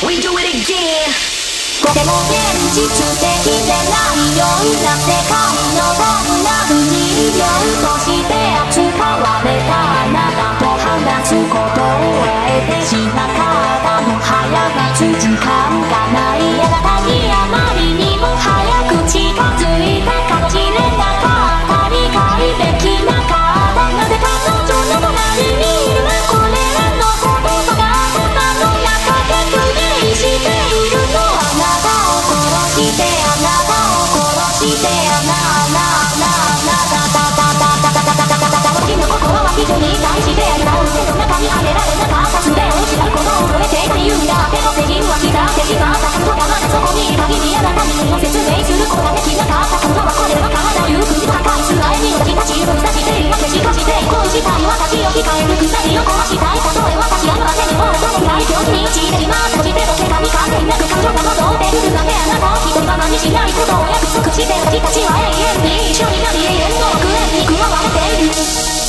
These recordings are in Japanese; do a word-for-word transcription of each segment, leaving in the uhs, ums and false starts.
We do it again. とても現実的でないような世界のどんな人形として扱われたあなたと話すことをあえてしなかったもはや待つ時間がないあなたにあまりにも早く近づいたかもしれなかった理解できなかったなぜ彼女の隣にいるこれらの言葉が頭の中でプレイしているのあなたを殺してあなたを殺してあなあなあなあなあたたたたたたたたたたた私の心は非常に大事であるな腕の中にあげられなかった術を失うことを覚えていた理由だでも責任は下ってしまった彼女がまだそこにいる限りあなたに何を説明することができなかった彼女はこれは体をゆっくりと破壊する愛に落ちた自分さしているわけしかしていこうしたい私を控える鎖を壊したいたとえ私がませにもその暗い境地に陥れていますそしてと手紙関係なく彼女が戻ってくるだけあなたを一人ままにしないことを約束して私たちは永遠に一緒になり永遠の楽園に加われている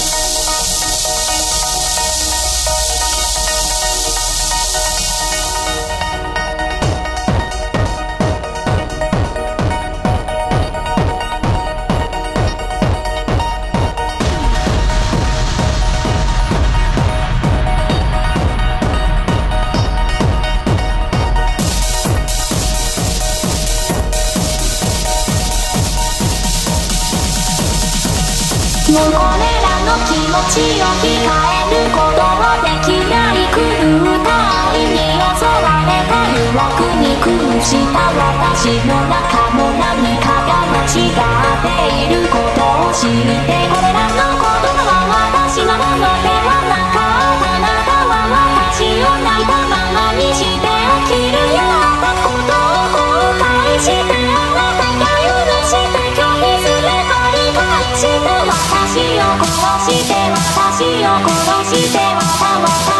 もうこれらの気持ちを控えることはできない空海に襲われた誘惑に苦した私の中の何かが間違っていることを知ってこれらの言葉は私のものではなかったあなたは私を泣いたままにして起きるようなことを後悔してあなたが許して拒否すれば理解して私を殺して私を殺してまた私